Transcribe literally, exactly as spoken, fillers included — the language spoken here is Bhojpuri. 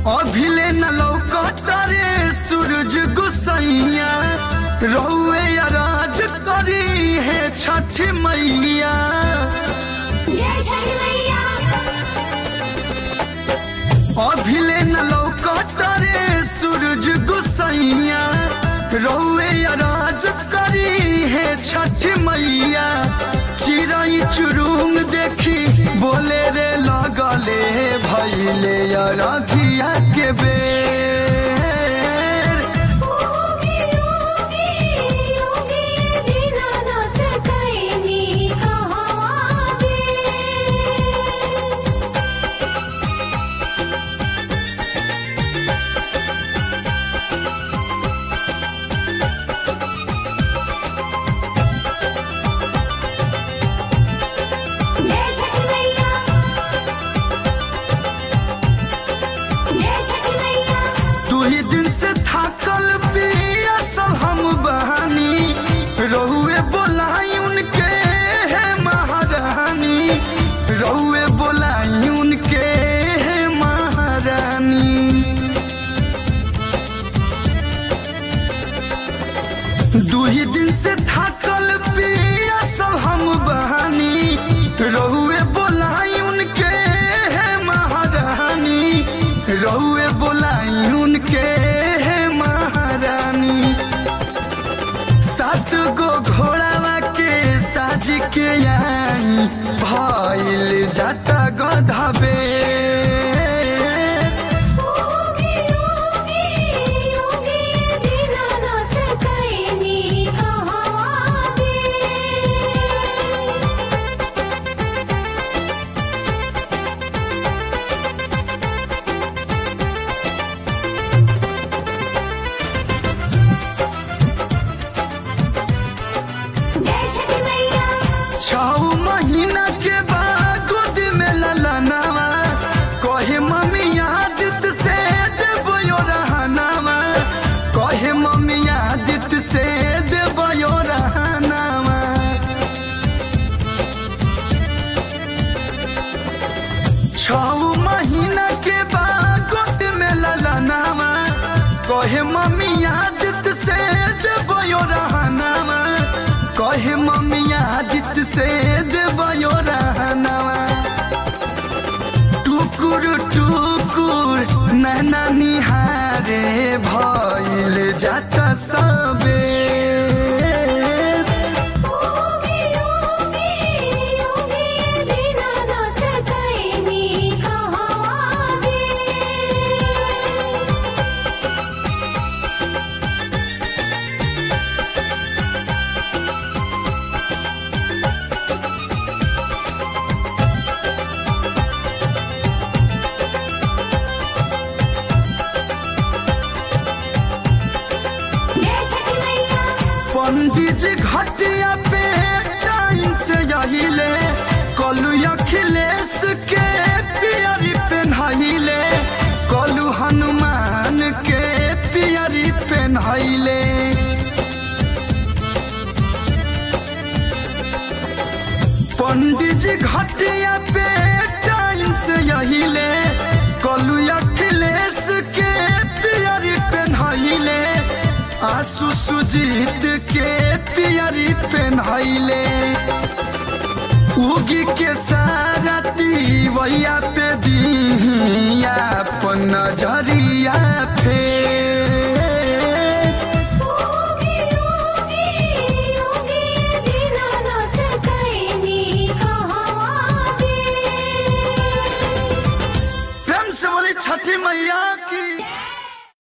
अभिले न लौकतारे सूरज गोसैया रहुए राज करी है छठ मैया। अभिले न लौकतारे सूरज गोसैया रहुए राज करी है छठ मैया। चिड़ै चुरुंग देखी बोले रे लगले भैले रघिया के बेर। रहुए बोलाई उनके है महारानी। दुही दिन से थाकल पियासल हम बहानी रहुए बोलाई उनके है महारानी। रहुए बोलाई उनके है महारानी। सात गो घोड़ावा के साज के आई भइल जाता गधबे। छौ महीना के बाद गोद में ललनावा कहे मम्मी आदित से देबो रहनावा। कहे मम्मी आदित से देबो रहनावा। छौ महीना के बाद गोद में ललनावा कहे मम्मी आदित से देबो रहनावा। कहे मम्मी आदित से देबो रहनावा। टुकुर टुकुर नैना निहारे भइल जाता सबे। पंडित जी घटिया पे टाइम से यहिले कलू अखिलेश के पियरी पहनहिले। कलू हनुमान के पियरी पहनहिले। पंडित जी घटिया पे टाइम से यहिले कलू अखिलेश के पियरी पहनहिले। आंसू सुजीत के पियरी पहनहिले। उगी के सारा तीवैया पे दी अपन नजरिया।